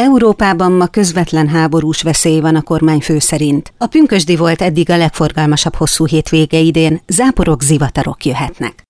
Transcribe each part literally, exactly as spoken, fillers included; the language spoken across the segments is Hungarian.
Európában ma közvetlen háborús veszély van a kormányfő szerint. A pünkösdi volt eddig a legforgalmasabb hosszú hétvége idén, záporok, zivatarok jöhetnek.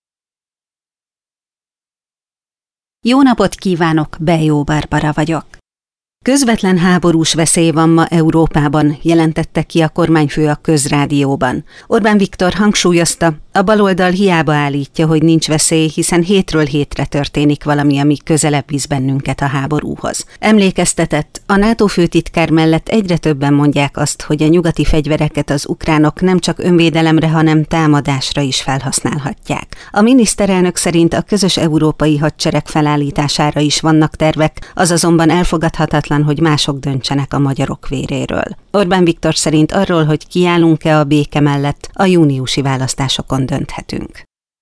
Jó napot kívánok, Bejó Barbara vagyok. Közvetlen háborús veszély van ma Európában, jelentette ki a kormányfő a Közrádióban. Orbán Viktor hangsúlyozta, a baloldal hiába állítja, hogy nincs veszély, hiszen hétről hétre történik valami, ami közelebb visz bennünket a háborúhoz. Emlékeztetett, a NATO főtitkár mellett egyre többen mondják azt, hogy a nyugati fegyvereket az ukránok nem csak önvédelemre, hanem támadásra is felhasználhatják. A miniszterelnök szerint a közös európai hadsereg felállítására is vannak tervek, az azonban elfogadhatatlan, hogy mások döntsenek a magyarok véréről. Orbán Viktor szerint arról, hogy kiállunk-e a béke mellett, a júniusi választásokon dönthetünk.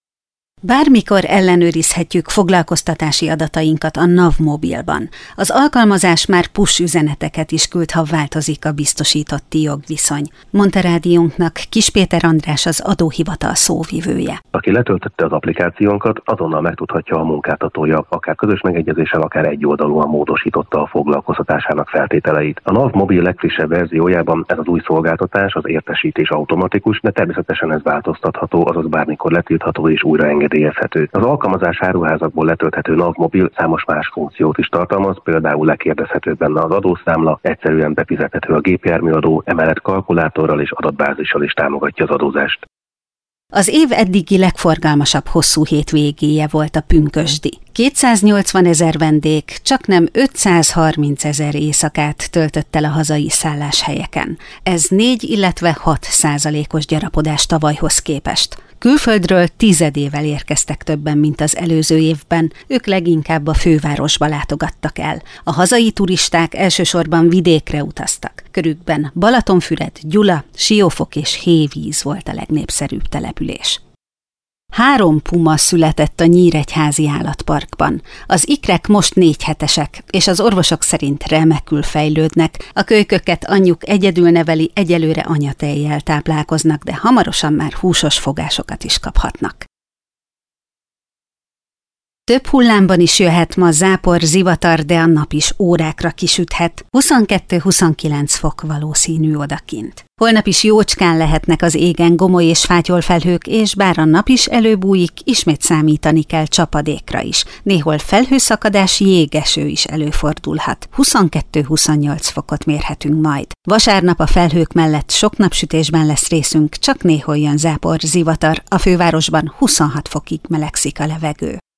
Bármikor ellenőrizhetjük foglalkoztatási adatainkat a NAV mobilban. Az alkalmazás már push üzeneteket is küld, ha változik a biztosítotti jogviszony, mondta rádiónknak Kis Péter András, az adóhivatal szóvivője. Aki letöltötte az applikációnkat, azonnal megtudhatja, a munkáltatója akár közös megegyezéssel, akár egyoldalúan módosította a foglalkoztatásának feltételeit. A NAV mobil legfrissebb verziójában ez az új szolgáltatás, az értesítés automatikus, de természetesen ez változtatható, azaz bármikor letiltható és újra engedélyezhető. Az alkalmazás áruházakból letölthető NAV mobil számos más funkciót is tartalmaz, például lekérdezhető benne az adószámla, egyszerűen befizethető a gépjárműadó, emellett kalkulátorral és adatbázissal is támogatja az adózást. Az év eddigi legforgalmasabb hosszú hétvégéje volt a pünkösdi. kétszáznyolcvanezer vendég csaknem ötszázharmincezer éjszakát töltött el a hazai szálláshelyeken. Ez négy, illetve hat százalékos gyarapodás tavalyhoz képest. Külföldről tizedével érkeztek többen, mint az előző évben, ők leginkább a fővárosba látogattak el. A hazai turisták elsősorban vidékre utaztak. Körükben Balatonfüred, Gyula, Siófok és Hévíz volt a legnépszerűbb település. Három puma született a Nyíregyházi állatparkban. Az ikrek most négy hetesek, és az orvosok szerint remekül fejlődnek. A kölyköket anyjuk egyedül neveli, egyelőre anyatejjel táplálkoznak, de hamarosan már húsos fogásokat is kaphatnak. Több hullámban is jöhet ma zápor, zivatar, de a nap is órákra kisüthet. huszonkettő-huszonkilenc fok valószínű odakint. Holnap is jócskán lehetnek az égen gomoly és fátyolfelhők, és bár a nap is előbújik, ismét számítani kell csapadékra is. Néhol felhőszakadás, jégeső is előfordulhat. huszonkettő-huszonnyolc fokot mérhetünk majd. Vasárnap a felhők mellett sok napsütésben lesz részünk, csak néhol jön zápor, zivatar, a fővárosban huszonhat fokig melegszik a levegő.